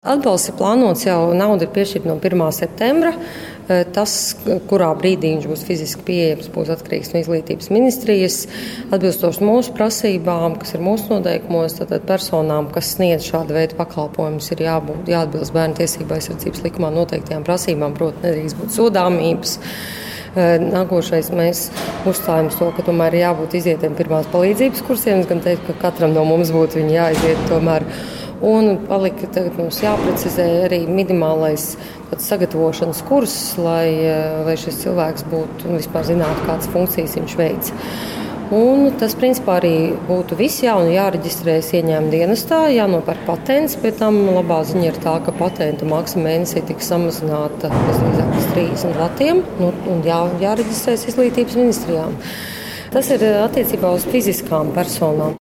Atbalsts ir plānots jau, nauda ir piešķirta no 1. septembra. Tas, kurā brīdī viņš būs fiziski pieejams, būs atkarīgs no Izglītības ministrijas. Atbilstoši mūsu prasībām, kas ir mūsu noteikumos, tad personām, kas sniedz šādu veidu pakalpojumus, ir jāatbilst Bērnu tiesību aizsardzības likumā noteiktajām prasībām, proti nedrīkst būt sodāmības. Nākošais mēs uzstājam to, ka tomēr ir jābūt izietiem pirmās palīdzības kursiem. Es gan teiktu, ka katram no mums būtu viņi jāiziet tomēr. Un palika tagad mums jāprecizē arī minimālais sagatavošanas kurs, lai šis cilvēks būtu un vispār zinātu, kādas funkcijas viņš veic. Un tas principā arī būtu viss jāreģistrējas ieņēmuma dienestā, jānopērk patents. Pēc tam labā ziņa ir tā, ka patentu maksa mēnesī tiks samazināta līdz 30 latiem un jāreģistrējas Izglītības ministrijām. Tas ir attiecībā uz fiziskām personām.